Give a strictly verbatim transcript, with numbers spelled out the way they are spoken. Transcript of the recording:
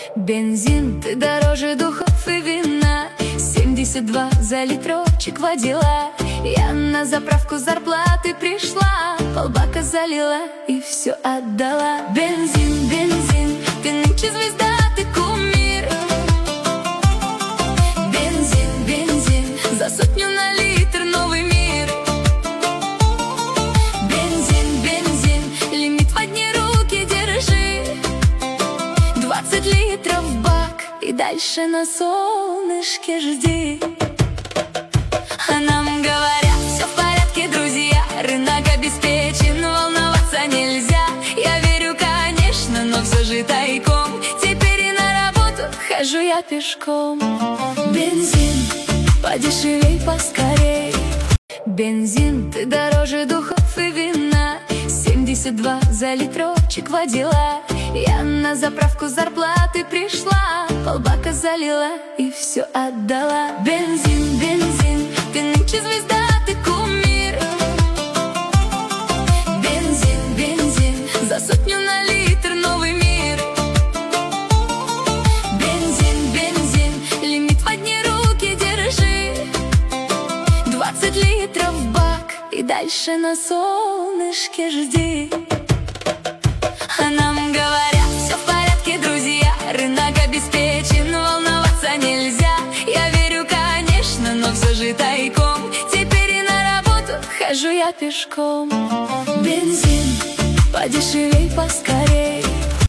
Бензин, ты дороже духов и вина. Семьдесят два за литрочек водила. Я на заправку зарплаты пришла, полбака залила и все отдала. Бензин, бензин, ты нынче звезда, ты кумир. Бензин, бензин, за сотню на литр новый мир. Бензин, бензин, лимит в одни руки держи. Двадцать литров в бак и дальше на солнышке жди. А нам говорят, все в порядке, друзья, рынок обеспечен, волноваться нельзя. Я верю, конечно, но все же тайком. Теперь и на работу хожу я пешком. Бензин, подешевей, поскорей. Бензин, ты дороже духов и вина. Семьдесят два за литрочек водила. Я на заправку зарплаты пришла, полбака залила и все отдала. Бензин, бензин, ты нынче звезда, ты кумир. Бензин, бензин, за сотню на литр новый мир. Бензин, бензин, лимит в одни руки держи. Двадцать литров в бак и дальше на солнышке жди. А нам говорят, все в порядке, друзья, рынок обеспечен, волноваться нельзя. Я верю, конечно, но все же тайком. Теперь и на работу хожу я пешком. Бензин, подешевей, поскорей.